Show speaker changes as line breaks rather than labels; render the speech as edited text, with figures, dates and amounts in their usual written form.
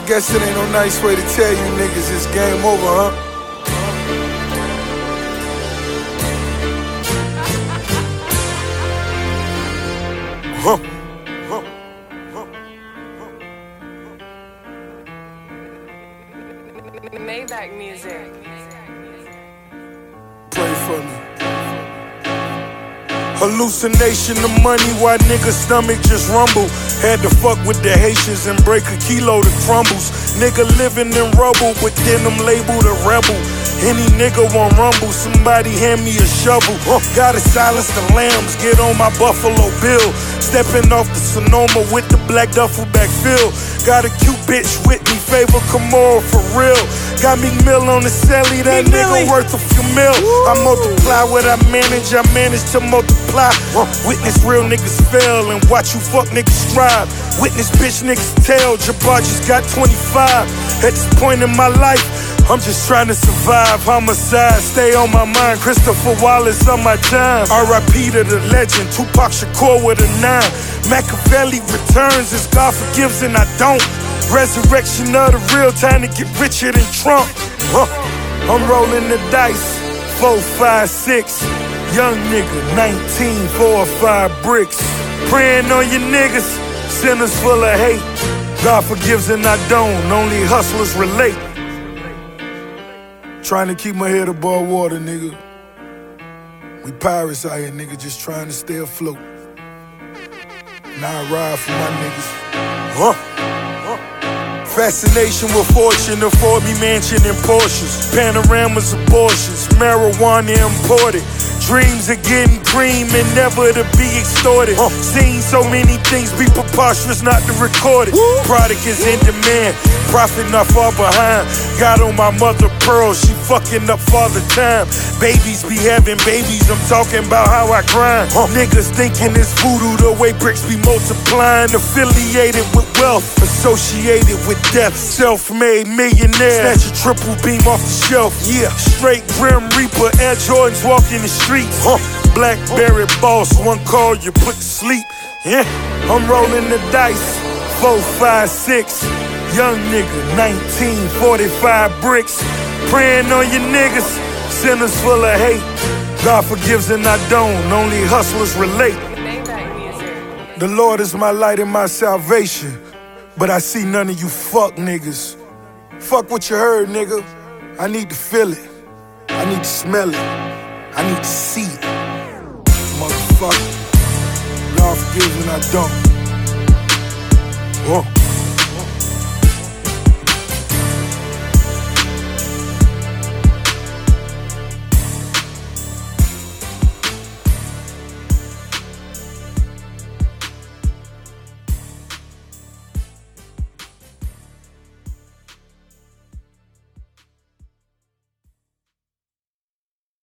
guess it ain't no nice way to tell you niggas it's game over, huh?
Maybach music.
Pray for me. Hallucination of money, why niggas' stomach just rumble. Had to fuck with the Haitians and break a kilo to crumbles. Nigga living in rubble, but then I'm labeled a rebel. Any nigga want rumble, somebody hand me a shovel. Gotta silence the lambs, get on my Buffalo Bill. Stepping off the Sonoma with the black duffel bag fill. Got a cute bitch with me, favor Camaro for real. Got me mill on the celly, that nigga worth a few mil. I multiply what I manage to multiply. Witness real niggas fail and watch you fuck niggas strive. Witness bitch niggas tell, Jabbar just got 25. At this point in my life, I'm just trying to survive. Homicide, stay on my mind. Christopher Wallace on my time. R.I.P. to the legend, Tupac Shakur with a 9. Machiavelli returns as God forgives and I don't. Resurrection of the real, time to get richer than Trump. I'm rolling the dice, 4, 5, 6. Young nigga, 19, 4 or 5 bricks. Praying on your niggas, sinners full of hate. God forgives and I don't, only hustlers relate. Trying to keep my head above water, nigga. We pirates out here, nigga, just trying to stay afloat. Now I ride for my niggas. Fascination with fortune, afford me mansion and Porsches. Panoramas, abortions, marijuana imported. Dreams of getting cream and never to be extorted. Seen so many things be preposterous not to record it. Product is in demand, profit not far behind. Got on my mother pearl, she fucking up father time. Babies be having babies, I'm talking about how I grind. Niggas thinking it's voodoo the way bricks be multiplying. Affiliated with wealth, associated with death. Self-made millionaire, snatch a triple beam off the shelf. Yeah, straight Grim Reaper, Air Jordans walking the streets. Blackberry boss, one call you put to sleep. Yeah, I'm rolling the dice, 4, 5, 6. Young nigga, 19, 45 bricks. Praying on your niggas, sinners full of hate. God forgives and I don't, only hustlers relate. The Lord is my light and my salvation, but I see none of you fuck niggas. Fuck what you heard, nigga. I need to feel it. I need to smell it. I need to see it. Motherfucker. God forgives and I don't.